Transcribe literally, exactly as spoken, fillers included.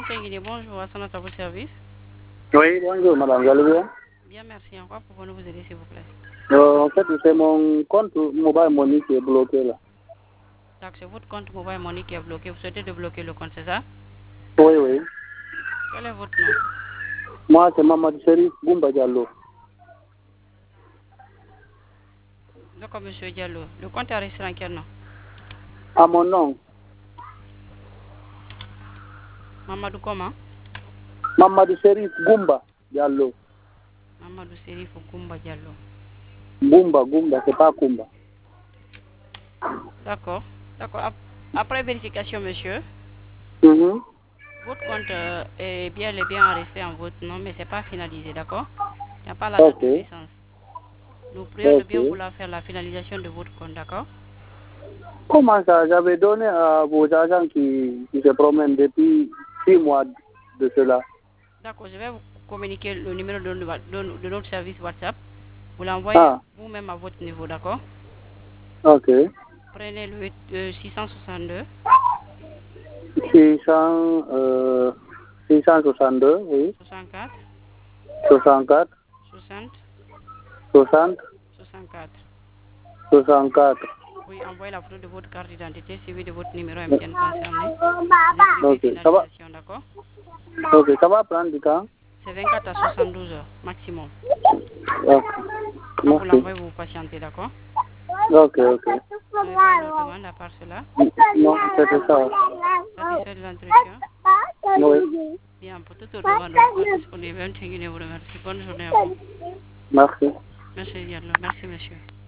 Tenguini, bonjour, à son à votre service. Oui, bonjour madame, vous allez bien? Bien, merci. En quoi pouvons-nous vous aider, s'il vous plaît? Euh, en fait, c'est mon compte mobile money qui est bloqué là. Donc, c'est votre compte mobile money qui est bloqué. Vous souhaitez débloquer le compte, c'est ça? Oui, oui. Quel est votre nom? Moi, c'est Mamadou Serif Goumba Diallo. D'accord, monsieur Diallo. Le compte est enregistré en quel nom? À mon nom, Mamadou comment? Mamadou Serif Goumba Diallo. Mamadou Serif Goumba Diallo. Goumba, Goumba, c'est pas Goumba. D'accord. D'accord. Ap- Après vérification, monsieur, Mhm. votre compte euh, est bien, est bien enregistré en votre nom, mais ce n'est pas finalisé, d'accord? Il n'y a pas la date Ok, de licence. Nous prions de ok. bien vouloir faire la finalisation de votre compte, d'accord? Comment ça? J'avais donné à vos agents qui, qui se promènent depuis six mois de cela. D'accord, je vais vous communiquer le numéro de, de- de notre service WhatsApp. Vous l'envoyez Ah, vous-même à votre niveau, d'accord? ok. Prenez le euh, six cent soixante-deux, six cents, euh, six cent soixante-deux, oui. soixante-quatre, soixante-quatre, soixante, soixante, soixante-quatre. soixante-quatre. Oui, envoyez la photo de votre carte d'identité suivi de votre numéro M T N concerné. Vous écrivez Ok, ça va, finalisation, d'accord? ok, ça va prendre du temps. C'est vingt-quatre à soixante-douze heures maximum. Ok, Quand vous merci. l'envoyez, vous patientez, d'accord? Ok, ok. Vous n'avez pas une autre demande à part cela? Non, c'était ça. Satisfait de l'entretien? Oui, Bien, pour toute autre demande, on est disponible. Bonne journée à vous. Merci, bonne journée à vous. merci. Merci, Diallo. Merci, monsieur.